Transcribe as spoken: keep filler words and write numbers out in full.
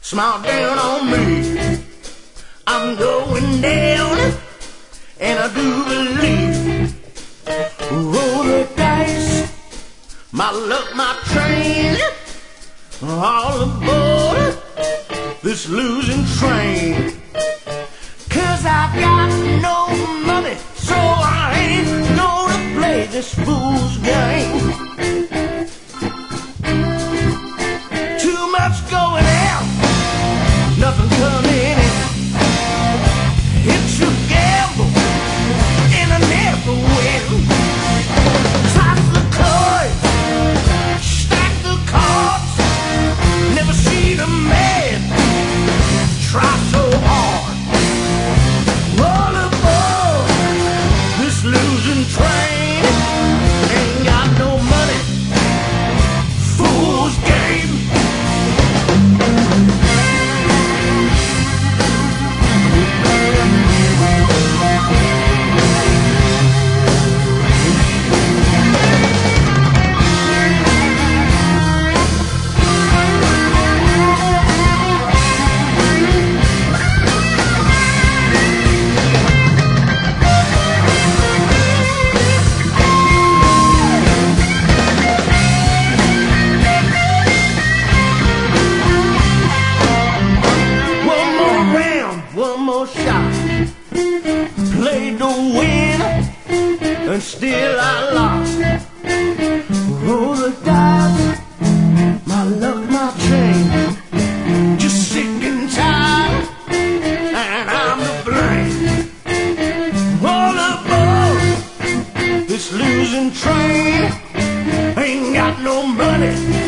smile down on me. I'm going down, and I do believe. Roll the dice, my luck, my train, all aboard this losing train. Cause I got no money, so I ain't gonna play this fool's game. Too much going out, nothing coming in. It's a gamble, and I never win. Toss the coin, stack the cards, never seen a man try so hard. Roll aboard this losing train, ain't got no money, fool's game. Played to win, and still I lost. Roll the dice, my luck, my train. Just sick and tired, and I'm to blame. All aboard this losing train, ain't got no money.